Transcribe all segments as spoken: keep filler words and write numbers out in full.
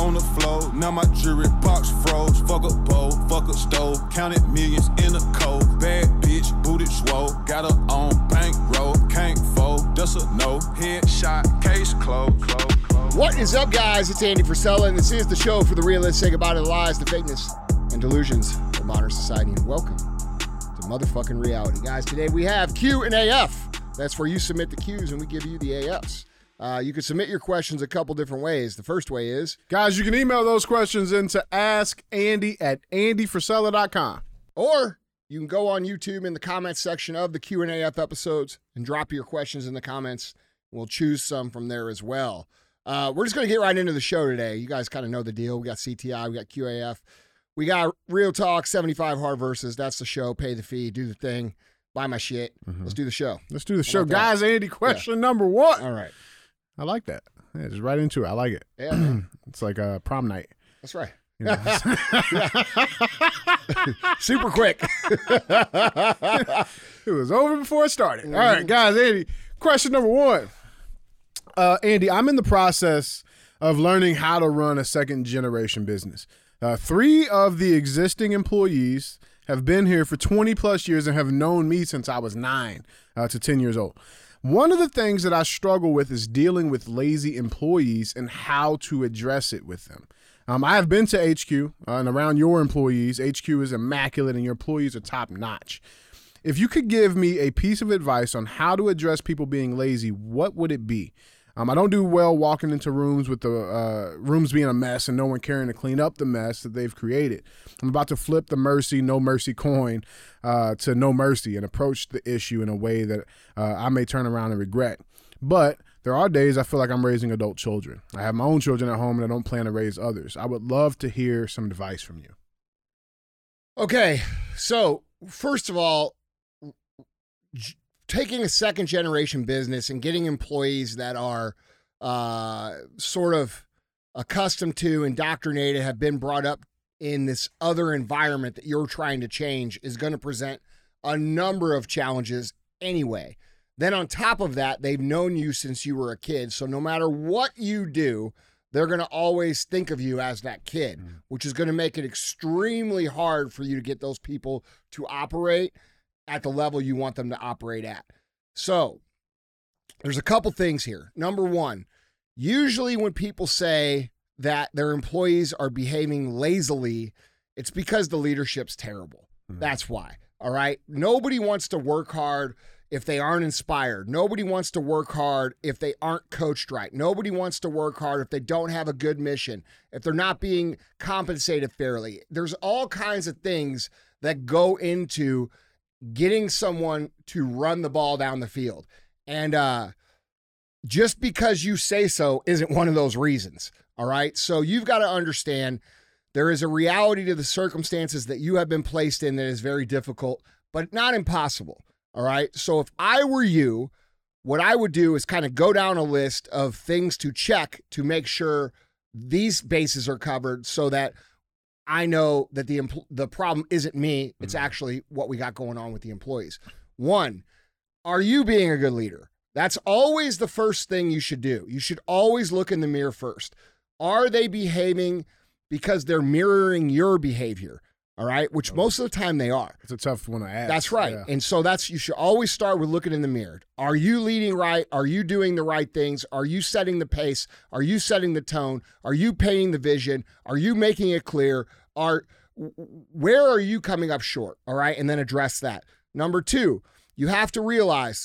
on the floor. Now my jewelry box froze. Fuck a bowl, fuck a stove. Counted millions in a cold. Bad bitch, booted swole. Got her on bankroll. Can't fold, that's a no. Headshot, case closed, closed, closed. What is up, guys? It's Andy Frisella, and this is the show for the realists. Say goodbye to the lies, the fakeness, and delusions of modern society. And welcome to motherfucking reality. Guys, today we have Q and A F. That's where you submit the Qs and we give you the A Fs. Uh, you can submit your questions a couple different ways. The first way is... Guys, you can email those questions into askandy at andy frisella dot com. Or you can go on YouTube in the comments section of the Q and A F episodes and drop your questions in the comments. We'll choose some from there as well. Uh, we're just going to get right into the show today. You guys kind of know the deal. We got C T I, we got Q A F. We got Real Talk, seventy-five Hard Versus. That's the show. Pay the fee, do the thing, buy my shit. Mm-hmm. Let's do the show. Let's do the show. Guys, Andy, question yeah. number one. All right. I like that. Yeah, just right into it. I like it. Yeah, it's like a prom night. That's right. You know, super quick. It was over before it started. Mm-hmm. All right, guys, Andy, question number one. Uh, Andy, I'm in the process of learning how to run a second generation business. Uh, three of the existing employees have been here for twenty plus years and have known me since I was nine uh, to ten years old. One of the things that I struggle with is dealing with lazy employees and how to address it with them. Um, I have been to H Q uh, and around your employees. H Q is immaculate and your employees are top notch. If you could give me a piece of advice on how to address people being lazy, what would it be? Um, I don't do well walking into rooms with the uh, rooms being a mess and no one caring to clean up the mess that they've created. I'm about to flip the mercy, no mercy coin uh, to no mercy and approach the issue in a way that uh, I may turn around and regret. But there are days I feel like I'm raising adult children. I have my own children at home and I don't plan to raise others. I would love to hear some advice from you. Okay, so first of all, j- taking a second generation business and getting employees that are uh, sort of accustomed to, indoctrinated, have been brought up in this other environment that you're trying to change is going to present a number of challenges anyway. Then on top of that, they've known you since you were a kid. So no matter what you do, they're going to always think of you as that kid, mm-hmm. which is going to make it extremely hard for you to get those people to operate at the level you want them to operate at. So there's a couple things here. Number one, usually when people say that their employees are behaving lazily, it's because the leadership's terrible. Mm-hmm. That's why. All right. Nobody wants to work hard if they aren't inspired. Nobody wants to work hard if they aren't coached right. Nobody wants to work hard if they don't have a good mission, if they're not being compensated fairly. There's all kinds of things that go into getting someone to run the ball down the field. And uh, just because you say so isn't one of those reasons, all right? So you've got to understand there is a reality to the circumstances that you have been placed in that is very difficult, but not impossible, all right? So if I were you, what I would do is kind of go down a list of things to check to make sure these bases are covered so that I know that the empl- the problem isn't me. It's actually what we got going on with the employees. One, are you being a good leader? That's always the first thing you should do. You should always look in the mirror first. Are they behaving because they're mirroring your behavior? All right, which most of the time they are. It's a tough one to ask. That's right. Yeah. And so that's you should always start with looking in the mirror. Are you leading right? Are you doing the right things? Are you setting the pace? Are you setting the tone? Are you painting the vision? Are you making it clear? Are where are you coming up short? All right, and then address that. Number two, you have to realize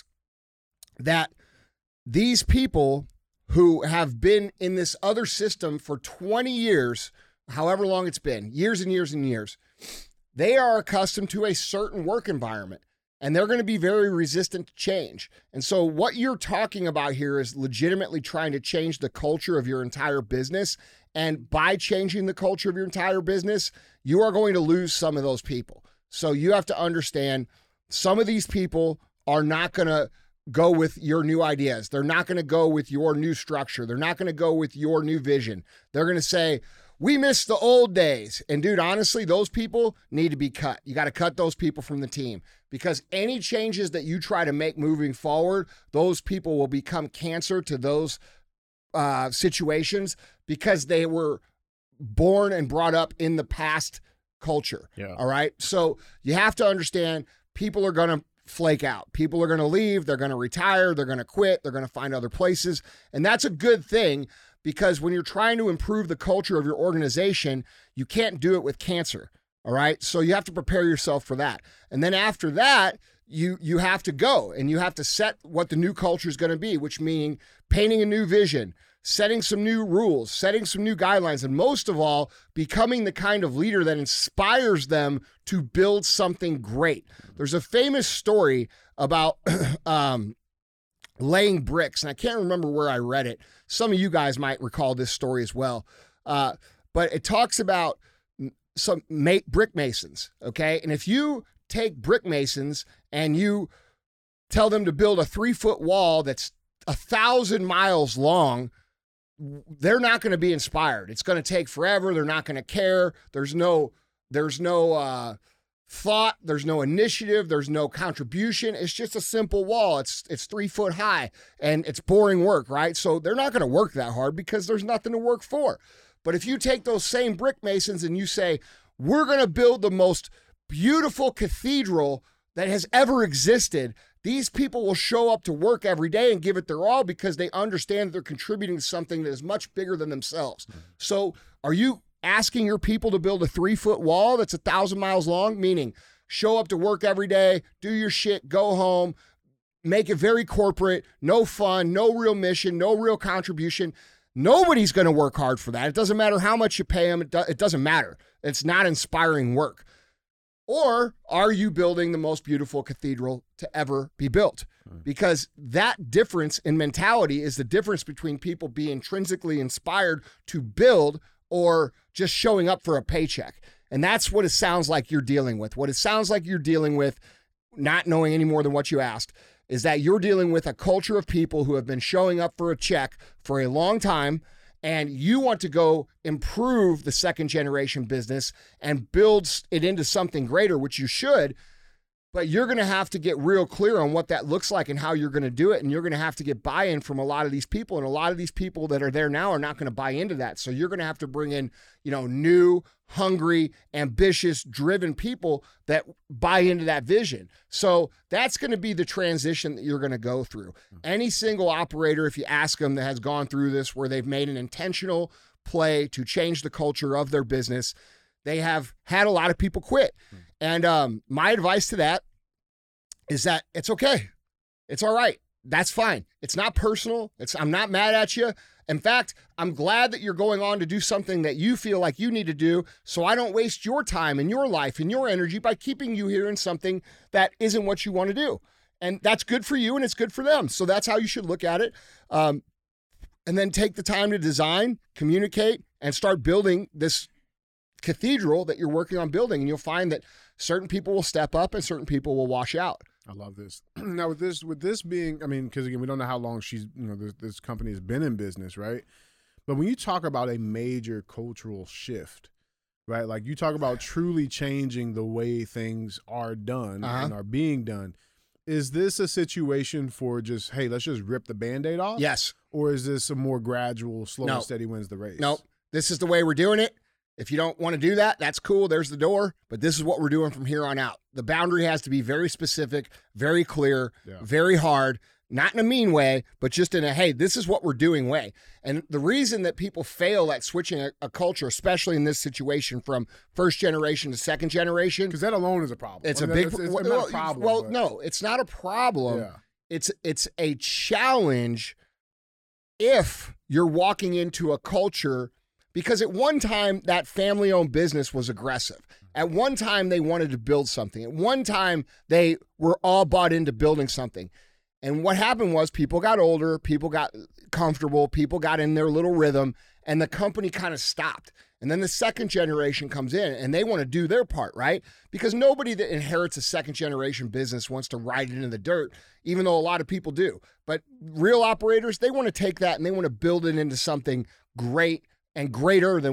that these people who have been in this other system for twenty years, however long it's been, years and years and years, they are accustomed to a certain work environment, and they're going to be very resistant to change. And so what you're talking about here is legitimately trying to change the culture of your entire business. And by changing the culture of your entire business, you are going to lose some of those people. So you have to understand some of these people are not going to go with your new ideas. They're not going to go with your new structure. They're not going to go with your new vision. They're going to say, we miss the old days. And dude, honestly, those people need to be cut. You got to cut those people from the team because any changes that you try to make moving forward, those people will become cancer to those uh, situations because they were born and brought up in the past culture. Yeah. All right. So you have to understand people are going to flake out. People are going to leave. They're going to retire. They're going to quit. They're going to find other places. And that's a good thing, because when you're trying to improve the culture of your organization, you can't do it with cancer. All right. So you have to prepare yourself for that. And then after that, you you have to go and you have to set what the new culture is going to be, which meaning painting a new vision, setting some new rules, setting some new guidelines, and most of all, becoming the kind of leader that inspires them to build something great. There's a famous story about um, laying bricks, and I can't remember where I read it. Some of you guys might recall this story as well. Uh, but it talks about some ma- brick masons, okay? And if you take brick masons and you tell them to build a three-foot wall that's a thousand miles long, they're not going to be inspired. It's going to take forever. They're not going to care. There's no, there's no uh, thought. There's no initiative. There's no contribution. It's just a simple wall. It's it's three foot high and it's boring work, right? So they're not going to work that hard because there's nothing to work for. But if you take those same brick masons and you say, we're going to build the most beautiful cathedral that has ever existed, these people will show up to work every day and give it their all because they understand that they're contributing to something that is much bigger than themselves. Mm-hmm. So are you asking your people to build a three-foot wall that's a thousand miles long? Meaning show up to work every day, do your shit, go home, make it very corporate, no fun, no real mission, no real contribution. Nobody's going to work hard for that. It doesn't matter how much you pay them. It, do- it doesn't matter. It's not inspiring work. Or are you building the most beautiful cathedral to ever be built? Because that difference in mentality is the difference between people being intrinsically inspired to build or just showing up for a paycheck. And that's what it sounds like you're dealing with. What it sounds like you're dealing with, not knowing any more than what you asked, is that you're dealing with a culture of people who have been showing up for a check for a long time, and you want to go improve the second generation business and build it into something greater, which you should, but you're going to have to get real clear on what that looks like and how you're going to do it. And you're going to have to get buy-in from a lot of these people. And a lot of these people that are there now are not going to buy into that. So you're going to have to bring in, you know, new, hungry, ambitious, driven people that buy into that vision. So that's going to be the transition that you're going to go through. Any single operator, if you ask them, that has gone through this, where they've made an intentional play to change the culture of their business, they have had a lot of people quit. And um, my advice to that is that it's okay. It's all right. That's fine. It's not personal. It's I'm not mad at you. In fact, I'm glad that you're going on to do something that you feel like you need to do, so I don't waste your time and your life and your energy by keeping you here in something that isn't what you want to do. And that's good for you and it's good for them. So that's how you should look at it. Um, and then take the time to design, communicate, and start building this cathedral that you're working on building. And you'll find that certain people will step up and certain people will wash out. I love this. Now with this, with this being, I mean, because again, we don't know how long she's, you know, this, this company has been in business, right? But when you talk about a major cultural shift, right? Like you talk about truly changing the way things are done uh-huh. and are being done. Is this a situation for just, hey, let's just rip the Band-Aid off? Yes. Or is this a more gradual, slow no. and steady wins the race? No, this is the way we're doing it. If you don't want to do that, that's cool. There's the door. But this is what we're doing from here on out. The boundary has to be very specific, very clear, yeah. very hard, not in a mean way, but just in a, hey, this is what we're doing way. And the reason that people fail at switching a, a culture, especially in this situation from first generation to second generation. Because that alone is a problem. It's well, a big it's, it's well, not a problem. Well, but. no, it's not a problem. Yeah. It's It's a challenge if you're walking into a culture. Because at one time, that family-owned business was aggressive. At one time, they wanted to build something. At one time, they were all bought into building something. And what happened was people got older, people got comfortable, people got in their little rhythm, and the company kind of stopped. And then the second generation comes in, and they want to do their part, right? Because nobody that inherits a second-generation business wants to ride it into the dirt, even though a lot of people do. But real operators, they want to take that, and they want to build it into something great and greater than what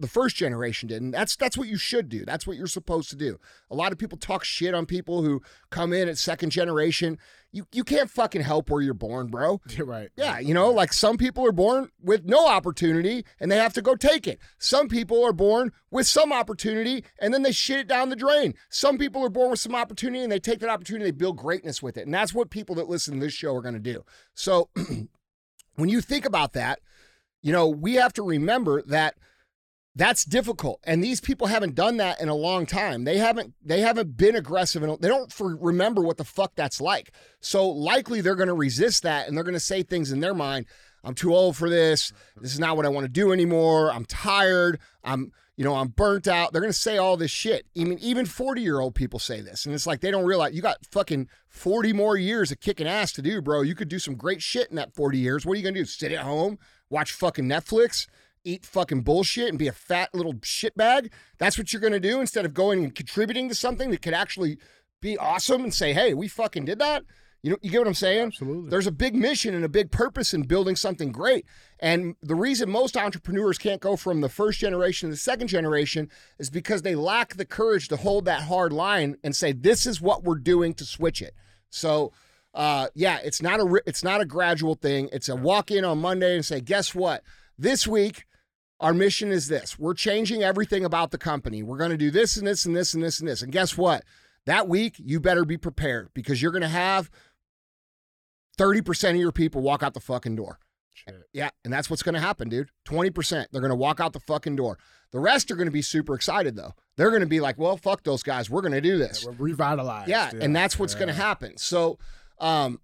the first generation did. And that's that's what you should do. That's what you're supposed to do. A lot of people talk shit on people who come in at second generation. You you can't fucking help where you're born, bro. You're right. Yeah, you know, like some people are born with no opportunity and they have to go take it. Some people are born with some opportunity and then they shit it down the drain. Some people are born with some opportunity and they take that opportunity, they build greatness with it. And that's what people that listen to this show are going to do. So when you think about that, you know, we have to remember that that's difficult, and these people haven't done that in a long time. They haven't. They haven't been aggressive, and they don't for, remember what the fuck that's like. So likely they're going to resist that, and they're going to say things in their mind. I'm too old for this. This is not what I want to do anymore. I'm tired. I'm, you know, I'm burnt out. They're going to say all this shit. I mean, even forty-year-old people say this, and it's like they don't realize you got fucking forty more years of kicking ass to do, bro. You could do some great shit in that forty years. What are you going to do? Sit at home, watch fucking Netflix? Eat fucking bullshit and be a fat little shitbag? That's what you're going to do instead of going and contributing to something that could actually be awesome and say, hey, we fucking did that? You know, you get what I'm saying? Absolutely. There's a big mission and a big purpose in building something great. And the reason most entrepreneurs can't go from the first generation to the second generation is because they lack the courage to hold that hard line and say, this is what we're doing to switch it. So, uh, yeah, it's not a, it's not a gradual thing. It's a walk in on Monday and say, guess what? This week, our mission is this. We're changing everything about the company. We're going to do this and this and this and this and this. And guess what? That week, you better be prepared because you're going to have thirty percent of your people walk out the fucking door. Shit. Yeah, and that's what's going to happen, dude. twenty percent. They're going to walk out the fucking door. The rest are going to be super excited, though. They're going to be like, well, fuck those guys. We're going to do this. Yeah, we're revitalized. Yeah, yeah, and that's what's yeah. going to happen. So, um,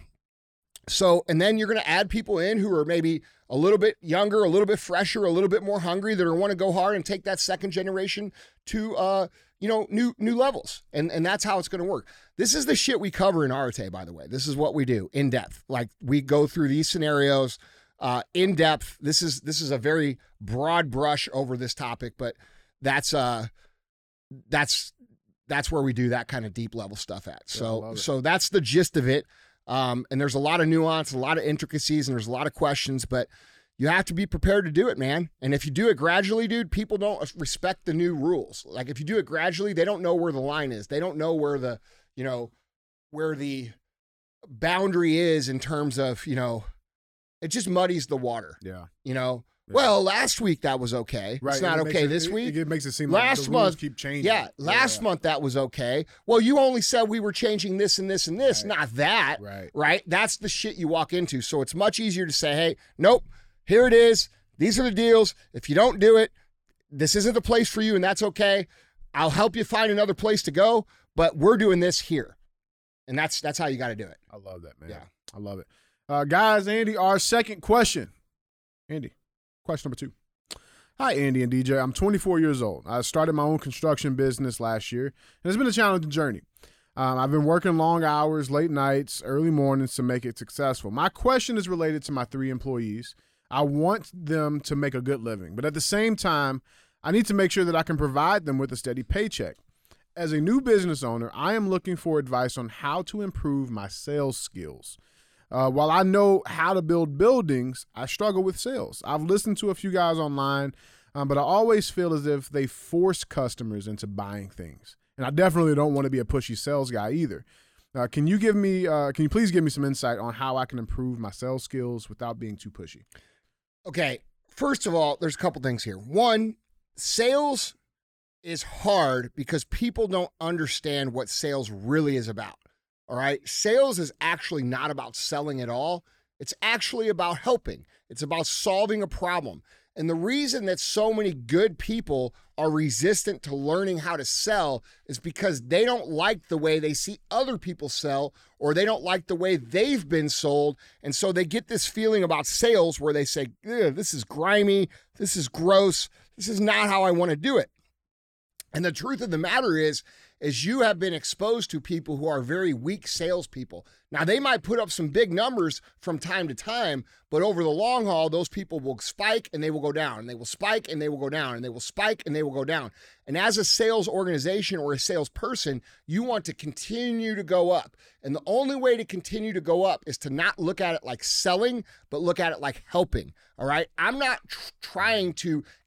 so, and then you're going to add people in who are maybe a little bit younger, a little bit fresher, a little bit more hungry, that are want to go hard and take that second generation to, uh, you know, new new levels. And and that's how it's going to work. This is the shit we cover in Arete, by the way. This is what we do in depth. Like we go through these scenarios uh, in depth. This is this is a very broad brush over this topic, but that's uh that's that's where we do that kind of deep level stuff at. So yeah, so that's the gist of it. Um, and there's a lot of nuance, a lot of intricacies, and there's a lot of questions, but you have to be prepared to do it, man. And if you do it gradually, dude, people don't respect the new rules. Like if you do it gradually, they don't know where the line is. They don't know where the, you know, where the boundary is in terms of, you know, it just muddies the water. Yeah. You know, yeah. well, last week that was okay. Right. It's not it okay it, this it, week. It makes it seem last like the month, rules keep changing. Yeah. Last yeah. month that was okay. Well, you only said we were changing this and this and this, right. not that. Right. Right. That's the shit you walk into. So it's much easier to say, hey, nope, here it is. These are the deals. If you don't do it, this isn't the place for you, and that's okay. I'll help you find another place to go, but we're doing this here. And that's that's how you got to do it. I love that, man. Yeah. I love it. Uh, guys, Andy, our second question. Andy, question number two. Hi, Andy and D J. I'm twenty-four years old. I started my own construction business last year, and it's been a challenging journey. Um, I've been working long hours, late nights, early mornings to make it successful. My question is related to my three employees. I want them to make a good living, but at the same time, I need to make sure that I can provide them with a steady paycheck. As a new business owner, I am looking for advice on how to improve my sales skills. Uh, while I know how to build buildings, I struggle with sales. I've listened to a few guys online, um, but I always feel as if they force customers into buying things. And I definitely don't want to be a pushy sales guy either. Uh, can you give me, uh, can you please give me some insight on how I can improve my sales skills without being too pushy? Okay, first of all, there's a couple things here. One, sales is hard because people don't understand what sales really is about. All right, sales is actually not about selling at all. It's actually about helping. It's about solving a problem. And the reason that so many good people are resistant to learning how to sell is because they don't like the way they see other people sell, or they don't like the way they've been sold. And so they get this feeling about sales where they say, this is grimy, this is gross, this is not how I want to do it. And the truth of the matter is, is you have been exposed to people who are very weak salespeople. Now, they might put up some big numbers from time to time, but over the long haul, those people will spike and they will go down, and they will spike and they will go down, and they will spike and they will go down. And as a sales organization or a salesperson, you want to continue to go up. And the only way to continue to go up is to not look at it like selling, but look at it like helping. All right. I'm not tr- trying to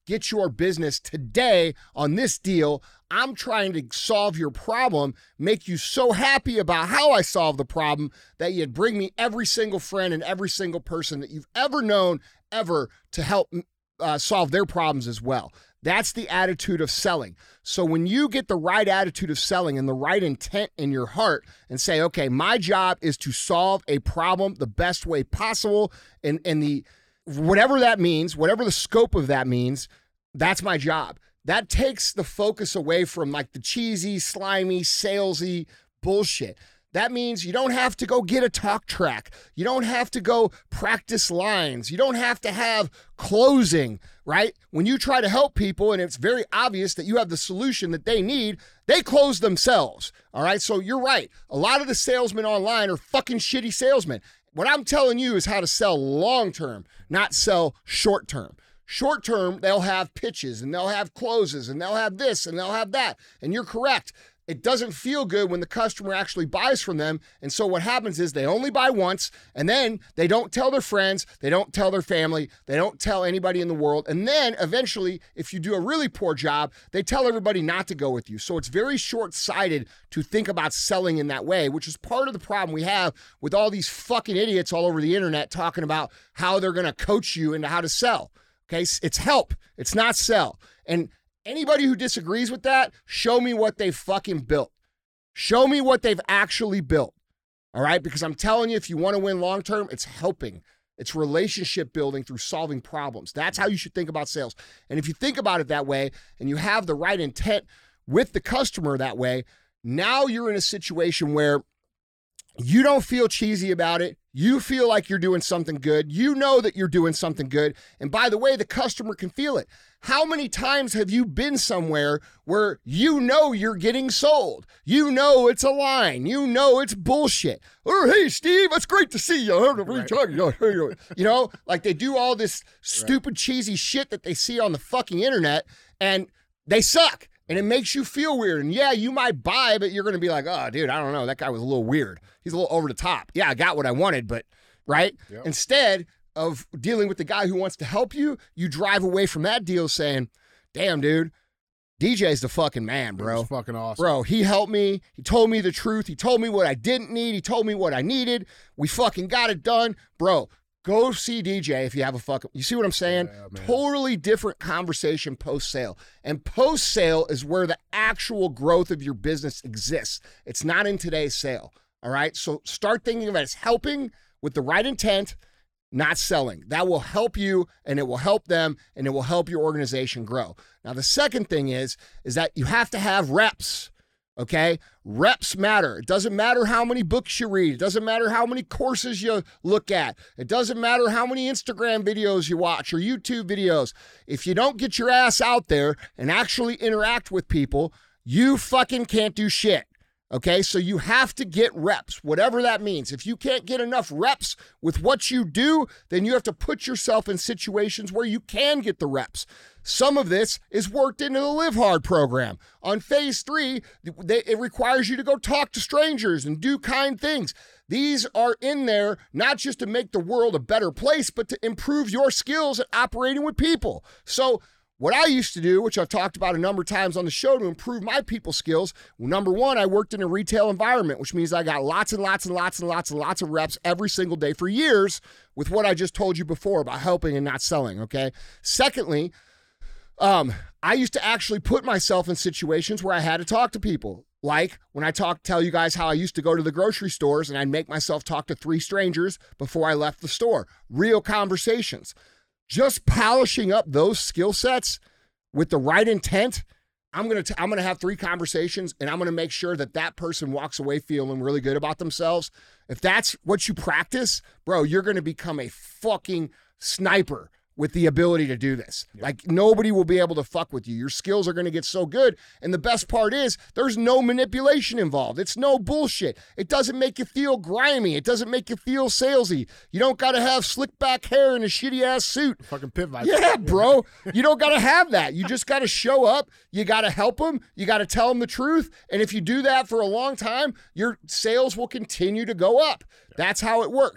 get your business today on this deal. I'm trying to solve your problem, make you so happy about how I solve the problem that you'd bring me every single friend and every single person that you've ever known ever to help uh, solve their problems as well. That's the attitude of selling. So when you get the right attitude of selling and the right intent in your heart and say, okay, my job is to solve a problem the best way possible, and, and the whatever that means, whatever the scope of that means, that's my job. That takes the focus away from like the cheesy, slimy, salesy bullshit. That means you don't have to go get a talk track. You don't have to go practice lines. You don't have to have closing, right? When you try to help people and it's very obvious that you have the solution that they need, they close themselves, all right? So you're right. A lot of the salesmen online are fucking shitty salesmen. What I'm telling you is how to sell long-term, not sell short-term. Short-term, they'll have pitches and they'll have closes and they'll have this and they'll have that. And you're correct. It doesn't feel good when the customer actually buys from them. And so what happens is they only buy once, and then they don't tell their friends, they don't tell their family, they don't tell anybody in the world. And then eventually, if you do a really poor job, they tell everybody not to go with you. So it's very short-sighted to think about selling in that way, which is part of the problem we have with all these fucking idiots all over the internet talking about how they're going to coach you into how to sell. Okay, it's help. It's not sell. And anybody who disagrees with that, show me what they've fucking built. Show me what they've actually built. All right? Because I'm telling you, if you want to win long-term, it's helping. It's relationship building through solving problems. That's how you should think about sales. And if you think about it that way, and you have the right intent with the customer that way, now you're in a situation where you don't feel cheesy about it. You feel like you're doing something good. You know that you're doing something good. And by the way, the customer can feel it. How many times have you been somewhere where you know you're getting sold? You know it's a line. You know it's bullshit. Oh, hey, Steve, it's great to see you. Right. You know, like they do all this stupid, right. cheesy shit that they see on the fucking internet, and they suck. And it makes you feel weird. And yeah, you might buy, but you're going to be like, oh, dude, I don't know. That guy was a little weird. He's a little over the top. Yeah, I got what I wanted, but, right? Yep. Instead of dealing with the guy who wants to help you, you drive away from that deal saying, damn, dude, D J's the fucking man, bro. That's fucking awesome. Bro, he helped me. He told me the truth. He told me what I didn't need. He told me what I needed. We fucking got it done. Bro, go see D J if you have a fucking, you see what I'm saying? Yeah, totally different conversation post-sale. And post-sale is where the actual growth of your business exists. It's not in today's sale, all right? So start thinking of it as helping with the right intent, not selling. That will help you, and it will help them, and it will help your organization grow. Now, the second thing is, is that you have to have reps. Okay? Reps matter. It doesn't matter how many books you read. It doesn't matter how many courses you look at. It doesn't matter how many Instagram videos you watch or YouTube videos. If you don't get your ass out there and actually interact with people, you fucking can't do shit. Okay? So you have to get reps, whatever that means. If you can't get enough reps with what you do, then you have to put yourself in situations where you can get the reps. Some of this is worked into the Live Hard program. On phase three, it requires you to go talk to strangers and do kind things. These are in there not just to make the world a better place, but to improve your skills at operating with people. So what I used to do, which I've talked about a number of times on the show to improve my people skills, well, number one, I worked in a retail environment, which means I got lots and lots and lots and lots and lots of reps every single day for years with what I just told you before about helping and not selling, okay? Secondly, Um, I used to actually put myself in situations where I had to talk to people. Like when I talk, tell you guys how I used to go to the grocery stores and I'd make myself talk to three strangers before I left the store. Real conversations. Just polishing up those skill sets with the right intent. I'm gonna t- I'm gonna have three conversations, and I'm gonna make sure that that person walks away feeling really good about themselves. If that's what you practice, bro, you're gonna become a fucking sniper with the ability to do this. Yep. Like nobody will be able to fuck with you. Your skills are going to get so good. And the best part is there's no manipulation involved. It's no bullshit. It doesn't make you feel grimy. It doesn't make you feel salesy. You don't got to have slick back hair and a shitty ass suit. Fucking pit vibe. Yeah, bro. You don't got to have that. You just got to show up. You got to help them. You got to tell them the truth. And if you do that for a long time, your sales will continue to go up. Yep. That's how it works.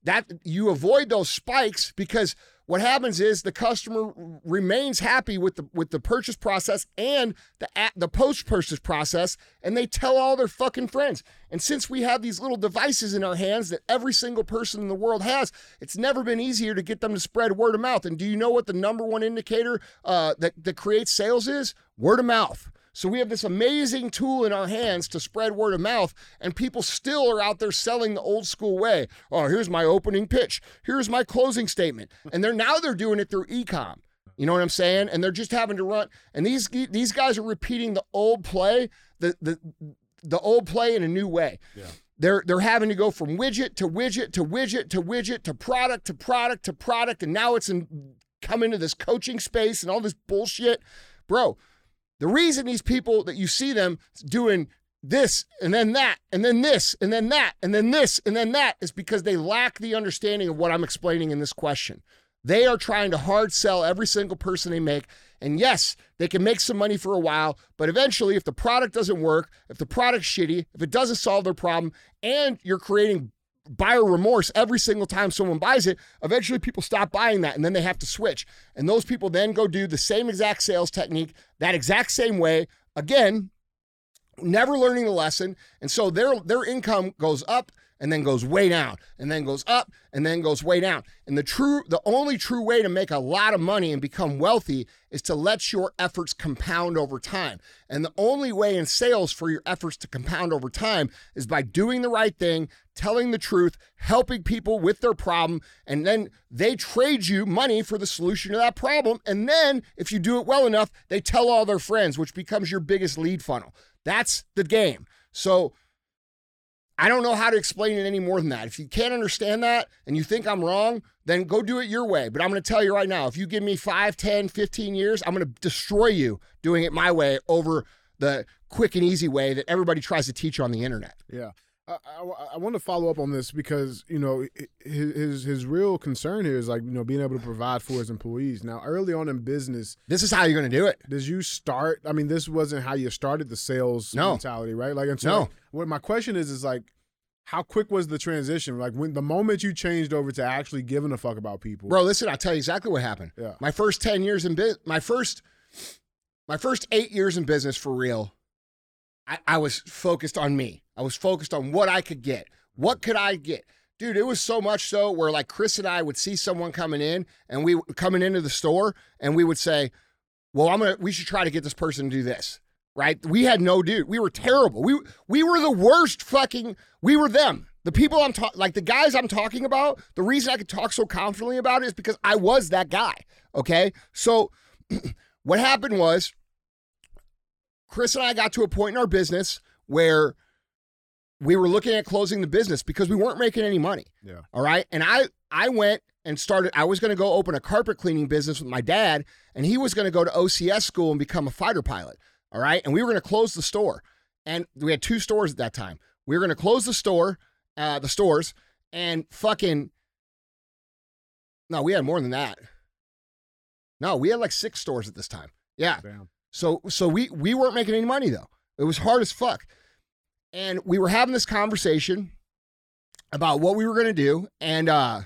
that you avoid those spikes because what happens is the customer remains happy with the with the purchase process and the the post-purchase process, and they tell all their fucking friends. And since we have these little devices in our hands that every single person in the world has, it's never been easier to get them to spread word of mouth. And do you know what the number one indicator uh, that, that creates sales is? Word of mouth. So we have this amazing tool in our hands to spread word of mouth, and people still are out there selling the old school way. Oh, here's my opening pitch. Here's my closing statement. And they're now they're doing it through e-com. You know what I'm saying? And they're just having to run. And these these guys are repeating the old play, the the the old play in a new way. Yeah. They're they're having to go from widget to widget to widget to widget to product to product to product, and now it's in come into this coaching space and all this bullshit, bro. The reason these people that you see them doing this and then that and then this and then that and then this and then that is because they lack the understanding of what I'm explaining in this question. They are trying to hard sell every single person they make. And yes, they can make some money for a while, but eventually if the product doesn't work, if the product's shitty, if it doesn't solve their problem, and you're creating buyer remorse every single time someone buys it, eventually people stop buying that and then they have to switch. And those people then go do the same exact sales technique, that exact same way, again, never learning the lesson. And so their their income goes up and then goes way down and then goes up and then goes way down. And the true, the only true way to make a lot of money and become wealthy is to let your efforts compound over time. And the only way in sales for your efforts to compound over time is by doing the right thing, telling the truth, helping people with their problem, and then they trade you money for the solution to that problem. And then if you do it well enough, they tell all their friends, which becomes your biggest lead funnel. That's the game. So I don't know how to explain it any more than that. If you can't understand that and you think I'm wrong, then go do it your way. But I'm going to tell you right now, if you give me five, ten, fifteen years, I'm going to destroy you doing it my way over the quick and easy way that everybody tries to teach on the internet. Yeah. I, I, I want to follow up on this because, you know, his, his his real concern here is like, you know, being able to provide for his employees. Now, early on in business, this is how you're going to do it. Did you start? I mean, this wasn't how you started the sales no. mentality, right? Like, and so no. like, what my question is, is like, how quick was the transition? Like when the moment you changed over to actually giving a fuck about people, bro. Listen, I'll tell you exactly what happened. Yeah. My first ten years in business, my first, my first eight years in business for real. I, I was focused on me. I was focused on what I could get. What could I get? Dude, it was so much so where like Chris and I would see someone coming in and we coming into the store and we would say, well, I'm going to, we should try to get this person to do this, right? We had no dude. We were terrible. We, we were the worst fucking, we were them. The people I'm talking, like the guys I'm talking about, the reason I could talk so confidently about it is because I was that guy. Okay. So what happened was Chris and I got to a point in our business where we were looking at closing the business because we weren't making any money. Yeah. All right. And I, I went and started, I was going to go open a carpet cleaning business with my dad, and he was going to go to O C S school and become a fighter pilot. All right. And we were going to close the store. And we had two stores at that time. We were going to close the store, uh, the stores, and fucking, no, we had more than that. No, we had like six stores at this time. Yeah. Damn. So, so we, we weren't making any money though. It was hard as fuck. And we were having this conversation about what we were going to do. And, uh,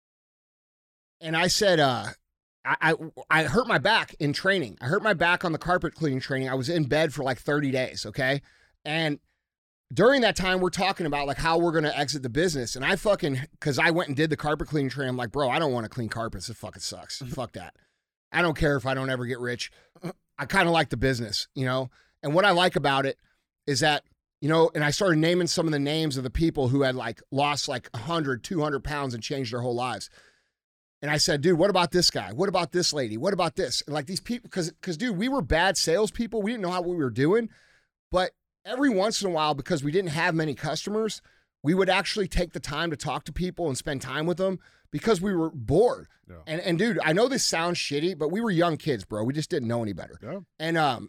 and I said, uh, I, I, I hurt my back in training. I hurt my back on the carpet cleaning training. I was in bed for like thirty days. Okay. And during that time, we're talking about like how we're going to exit the business. And I fucking, cause I went and did the carpet cleaning training. I'm like, bro, I don't want to clean carpets. It fucking sucks. Fuck that. I don't care if I don't ever get rich. I kind of like the business, you know? And what I like about it is that, you know, and I started naming some of the names of the people who had like lost like one hundred, two hundred pounds and changed their whole lives. And I said, dude, what about this guy? What about this lady? What about this? And like these people, because, because dude, we were bad salespeople. We didn't know how we were doing. But every once in a while, because we didn't have many customers, we would actually take the time to talk to people and spend time with them because we were bored. Yeah. And, and dude, I know this sounds shitty, but we were young kids, bro. We just didn't know any better. Yeah. And, um,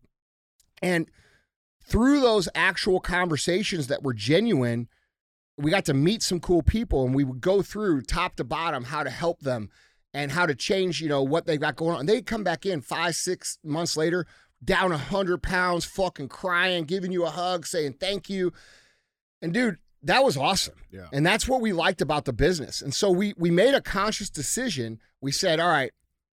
and through those actual conversations that were genuine, we got to meet some cool people, and we would go through top to bottom how to help them and how to change, you know, what they got going on. And they'd come back in five, six months later, down a hundred pounds, fucking crying, giving you a hug, saying thank you. And dude, that was awesome. Yeah. And that's what we liked about the business. And so we we made a conscious decision. We said, all right,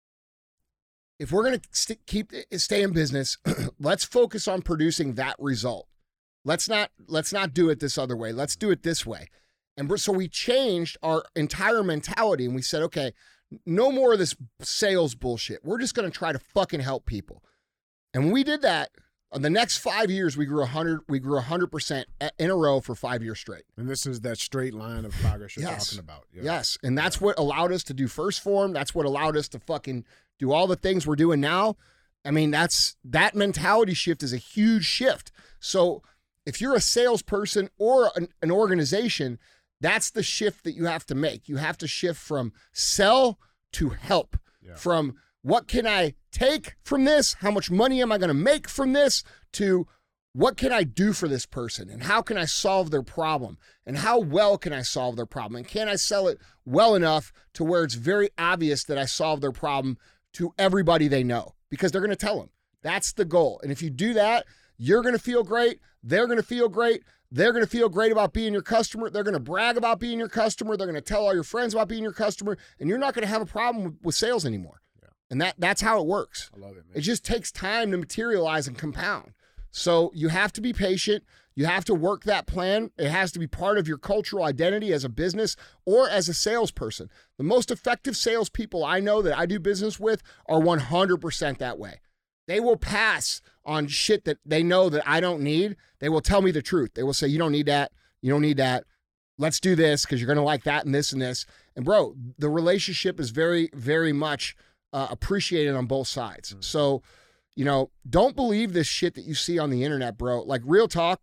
if we're going to st- keep stay in business, let's focus on producing that result. Let's not let's not do it this other way. Let's do it this way. And we're, so we changed our entire mentality, and we said, okay, no more of this sales bullshit. We're just going to try to fucking help people. And when we did that, in the next five years, we grew one hundred. We grew one hundred percent in a row for five years straight. And this is that straight line of progress you're yes. talking about. Yeah. Yes, and that's yeah. what allowed us to do First Form. That's what allowed us to fucking do all the things we're doing now. I mean, that's that mentality shift is a huge shift. So if you're a salesperson or an, an organization, that's the shift that you have to make. You have to shift from sell to help, yeah. from what can I take from this? How much money am I going to make from this? To what can I do for this person? And how can I solve their problem? And how well can I solve their problem? And can I sell it well enough to where it's very obvious that I solved their problem to everybody they know? Because they're going to tell them. That's the goal. And if you do that, you're going to feel great. They're going to feel great. They're going to feel great about being your customer. They're going to brag about being your customer. They're going to tell all your friends about being your customer. And you're not going to have a problem with, with sales anymore. And that that's how it works. I love it, man. It just takes time to materialize and compound. So you have to be patient. You have to work that plan. It has to be part of your cultural identity as a business or as a salesperson. The most effective salespeople I know that I do business with are one hundred percent that way. They will pass on shit that they know that I don't need. They will tell me the truth. They will say, you don't need that. You don't need that. Let's do this because you're going to like that and this and this. And bro, the relationship is very, very much Uh, appreciated on both sides. Mm. So, you know, don't believe this shit that you see on the internet, bro. Like, real talk,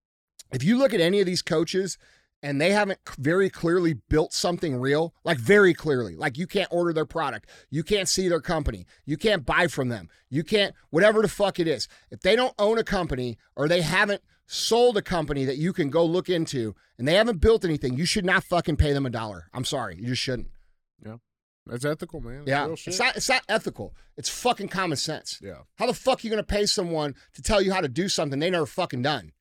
if you look at any of these coaches and they haven't very clearly built something real, like very clearly, like you can't order their product, you can't see their company, you can't buy from them, you can't, whatever the fuck it is. If they don't own a company or they haven't sold a company that you can go look into and they haven't built anything, you should not fucking pay them a dollar. I'm sorry. You just shouldn't. Yeah. That's ethical, man. That's yeah, real shit. it's not. It's not ethical. It's fucking common sense. Yeah. How the fuck are you gonna pay someone to tell you how to do something they never fucking done?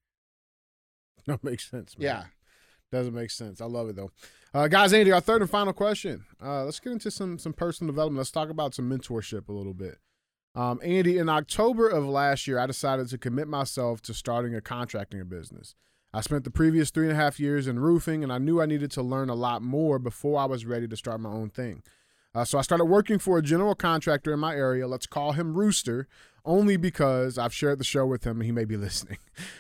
That makes sense, man. Yeah, doesn't make sense. I love it though, uh, guys. Andy, our third and final question. Uh, let's get into some some personal development. Let's talk about some mentorship a little bit. Um, Andy, in October of last year, I decided to commit myself to starting a contracting business. I spent the previous three and a half years in roofing, and I knew I needed to learn a lot more before I was ready to start my own thing. Uh, so I started working for a general contractor in my area. Let's call him Rooster, only because I've shared the show with him and he may be listening.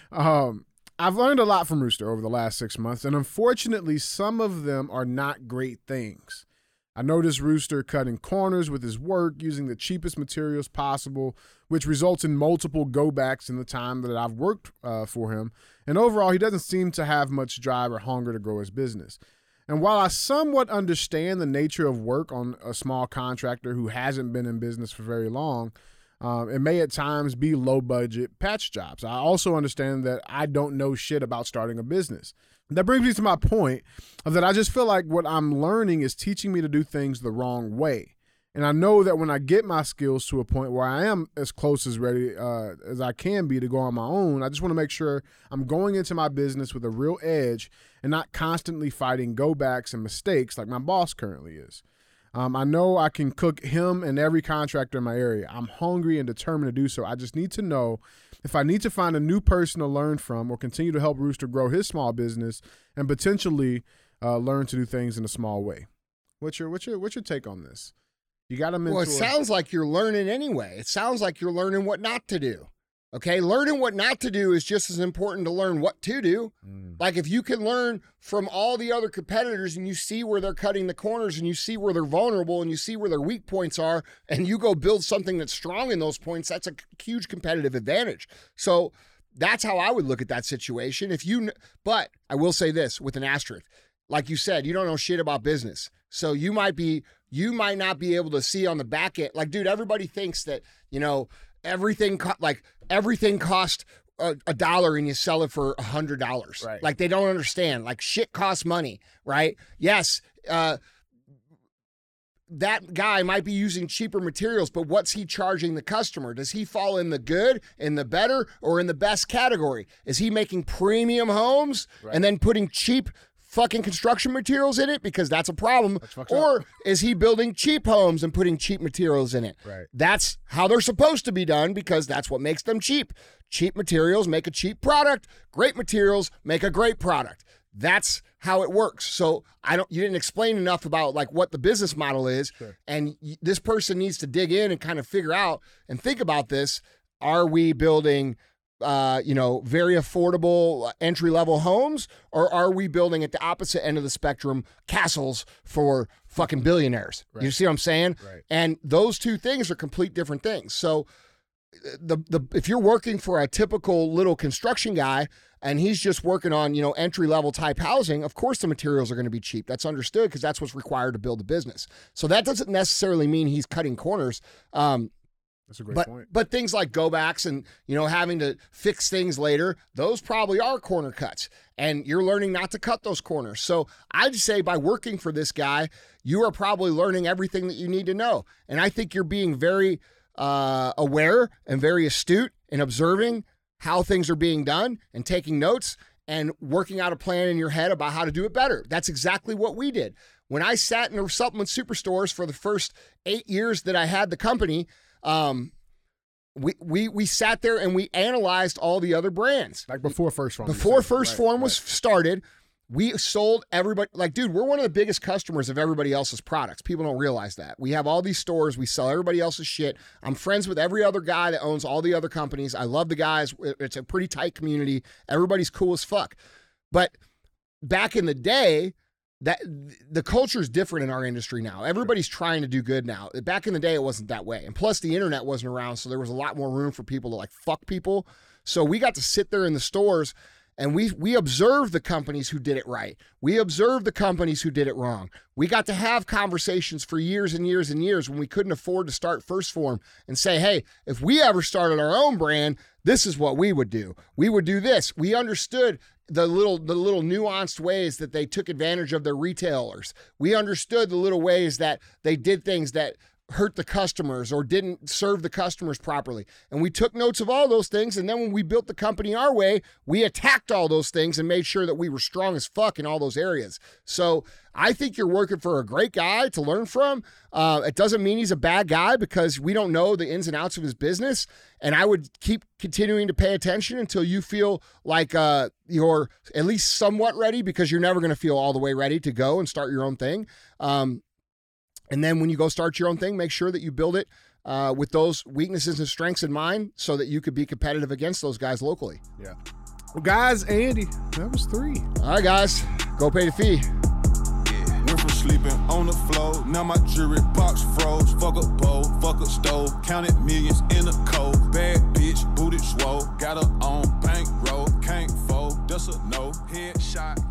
Um, I've learned a lot from Rooster over the last six months, and unfortunately, some of them are not great things. I noticed Rooster cutting corners with his work, using the cheapest materials possible, which results in multiple go-backs in the time that I've worked uh, for him. And overall, he doesn't seem to have much drive or hunger to grow his business. And while I somewhat understand the nature of work on a small contractor who hasn't been in business for very long, um, it may at times be low-budget patch jobs. I also understand that I don't know shit about starting a business. That brings me to my point of that I just feel like what I'm learning is teaching me to do things the wrong way. And I know that when I get my skills to a point where I am as close as ready uh, as I can be to go on my own, I just want to make sure I'm going into my business with a real edge and not constantly fighting go-backs and mistakes like my boss currently is. Um, I know I can cook him and every contractor in my area. I'm hungry and determined to do so. I just need to know if I need to find a new person to learn from or continue to help Rooster grow his small business and potentially uh, learn to do things in a small way. What's your what's your what's your take on this? You got to mentor. Well, it sounds like you're learning anyway. It sounds like you're learning what not to do. Okay, learning what not to do is just as important to learn what to do. Mm. Like if you can learn from all the other competitors and you see where they're cutting the corners and you see where they're vulnerable and you see where their weak points are and you go build something that's strong in those points, that's a huge competitive advantage. So that's how I would look at that situation. If you, but I will say this with an asterisk, like you said, you don't know shit about business. So you might be, you might not be able to see on the back end. Like, dude, everybody thinks that, you know, everything, co- like everything costs a, a dollar and you sell it for a hundred dollars. Right. Like they don't understand, like shit costs money, right? Yes. Uh, that guy might be using cheaper materials, but what's he charging the customer? Does he fall in the good, in the better, or in the best category? Is he making premium homes right. and then putting cheap fucking construction materials in it? Because that's a problem. That's or up. Is he building cheap homes and putting cheap materials in it? Right. That's how they're supposed to be done, because that's what makes them cheap. Cheap materials make a cheap product. Great materials make a great product. That's how it works. So I don't, you didn't explain enough about like what the business model is. Sure. And y- this person needs to dig in and kind of figure out and think about this. Are we building, uh, you know, very affordable entry level homes, or are we building at the opposite end of the spectrum, castles for fucking billionaires? Right. You see what I'm saying? Right. And those two things are complete different things. So the, the, if you're working for a typical little construction guy, and he's just working on, you know, entry-level type housing, of course the materials are going to be cheap. That's understood, because that's what's required to build a business. So that doesn't necessarily mean he's cutting corners. Um, that's a great but, point. But things like go-backs and, you know, having to fix things later, those probably are corner cuts. And you're learning not to cut those corners. So I'd say by working for this guy, you are probably learning everything that you need to know. And I think you're being very uh, aware and very astute in observing how things are being done and taking notes and working out a plan in your head about how to do it better. That's exactly what we did. When I sat in the supplement superstores for the first eight years that I had the company, um, we we we sat there and we analyzed all the other brands. Like before First Form. Before First right, Form right. was started, we sold everybody. Like, dude, we're one of the biggest customers of everybody else's products. People don't realize that. We have all these stores. We sell everybody else's shit. I'm friends with every other guy that owns all the other companies. I love the guys. It's a pretty tight community. Everybody's cool as fuck. But back in the day, that the culture is different in our industry now. Everybody's trying to do good now. Back in the day, it wasn't that way. And plus, the internet wasn't around, so there was a lot more room for people to like fuck people. So we got to sit there in the stores, and we we observed the companies who did it right. We observed the companies who did it wrong. We got to have conversations for years and years and years when we couldn't afford to start First Form and say, hey, if we ever started our own brand, this is what we would do. We would do this. We understood the little the little nuanced ways that they took advantage of their retailers. We understood the little ways that they did things that hurt the customers or didn't serve the customers properly. And we took notes of all those things. And then when we built the company our way, we attacked all those things and made sure that we were strong as fuck in all those areas. So I think you're working for a great guy to learn from. Uh, it doesn't mean he's a bad guy, because we don't know the ins and outs of his business. And I would keep continuing to pay attention until you feel like uh, you're at least somewhat ready, because you're never going to feel all the way ready to go and start your own thing. Um, And then when you go start your own thing, make sure that you build it uh, with those weaknesses and strengths in mind, so that you could be competitive against those guys locally. Yeah. Well, guys, Andy, that was three. All right, guys, go pay the fee. Yeah. Went from sleeping on the floor, now my jewelry box froze. Fuck a bowl, fuck a stove, counted millions in a cold. Bad bitch, booted swole, got her on bankroll, can't fold, that's a no. Headshot.